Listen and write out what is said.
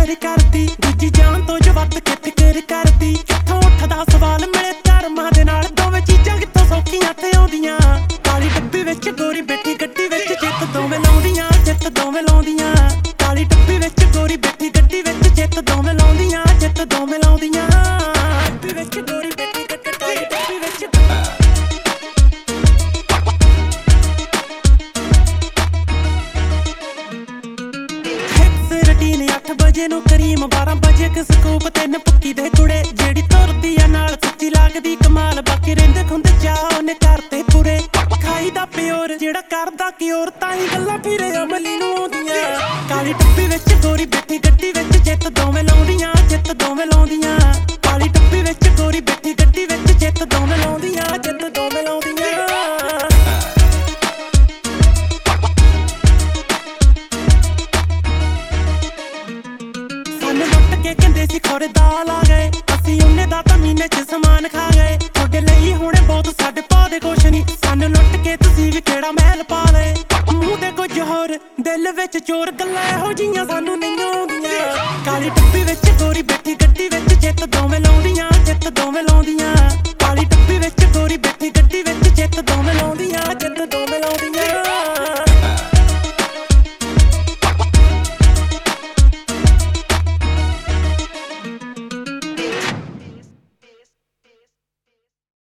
फिकर करदी दूजी जान तो जो वत के फिकर करदी कित्थों उठदा सवाल मिले धर्मां दे नाल दोवें चीजां कित्थों सौखियां ते आउंदियां काली डब्बी विच गोरी बैठी गड्डी विच जिੱਤ दोवें लाउंदियां जिੱਤ दोवें लाउंदियां काली डब्बी विच गोरी बैठी गड्डी विच जिੱਤ दोवें लाउंदियां जिੱਤ दोवें लाउंदियां डब्बी विच गोरी बैठी काली डब्बी विच रूटीन 8 बजे नूं करीम 12 बजे क स्कूप 3 पक्की दे कुड़े जेड़ी तुरदी आ नाल सच्ची लगदी कमाल बाकी रहिंदे खुंदे चाह ओने करते पूरे खाई दा प्योर जेड़ा करदा क्योर ताई गल्लां फिरे अमली नूं आउंदियां काली डब्बी विच गोरी बैठी गड्डी विच जिੱਤ दोवें लाउंदियां जिੱਤ दोवें लाउंदियां काली डब्बी विच गोरी बैठी गड्डी विच जिੱਤ दोवें लाउंदियां जिੱਤ दोवें लाउंदियां कहंदे सी खोरे दाल आ गए असीं उन्ने दा तां महीने च समान खा गए तुहाडे लई हुणे बहुत साडे भाऽ दे कुछ नहीं सानू लुੱਟ के तुसीं भी केड़ा महल पा लए मूंह ते कुछ होर दिल विच चोर गल्लां इहो जिहियां सानू नहीं आउंदियां काली डब्बी विच गोरी बैठी गड्डी विच जिੱਤ दोवें लाउंदियां जिੱਤ दोवें लाउंदियां